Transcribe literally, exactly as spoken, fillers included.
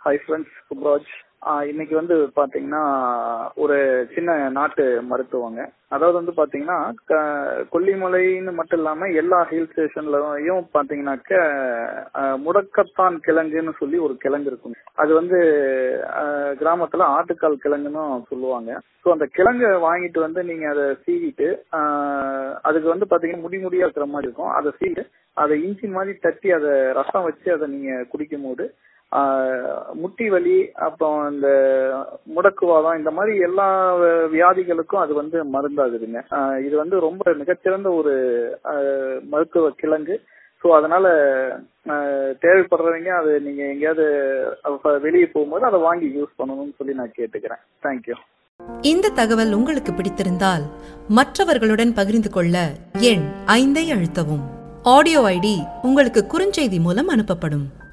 Hi friends, Subraj. இன்னைக்கு வந்து பாத்தீங்கன்னா ஒரு சின்ன நாட்டு மருத்துவங்க. அதாவது வந்து பாத்தீங்கன்னா கொல்லிமலைன்னு மட்டும் இல்லாம எல்லா ஹில் ஸ்டேஷன்லயும் பாத்தீங்கன்னாக்க முடக்கத்தான் கிழங்குன்னு சொல்லி ஒரு கிழங்கு இருக்கும். அது வந்து கிராமத்துல ஆட்டுக்கால் கிழங்குன்னு சொல்லுவாங்க. ஸோ அந்த கிழங்கை வாங்கிட்டு வந்து நீங்க அதை சீவிட்டு அதுக்கு வந்து பாத்தீங்கன்னா முடி முடியா இருக்கிற மாதிரி இருக்கும். அதை சீவிட்டு அதை இஞ்சி மாதிரி தட்டி அதை ரசம் வச்சு அதை நீங்க குடிக்கும் போது முட்டி வலி, அப்புறம் இந்த முடக்குவாதம், இந்த மாதிரி எல்லா வியாதிகளுக்கும் அது வந்து மருந்தாகுதுங்க. இது வந்து ரொம்ப மிகச்சிறந்த ஒரு மருத்துவ கிழங்கு. ஸோ அதனால தேவைப்படுறவங்க அது நீங்க எங்கேயாவது வெளியே போகும்போது அதை வாங்கி யூஸ் பண்ணணும்னு சொல்லி நான் கேட்டுக்கிறேன். தேங்க்யூ. இந்த தகவல் உங்களுக்கு பிடித்திருந்தால் மற்றவர்களுடன் பகிர்ந்து கொள்ள எண் ஐந்தை அழுத்தவும். ஆடியோ ஐடி உங்களுக்கு குறுஞ்செய்தி மூலம் அனுப்பப்படும்.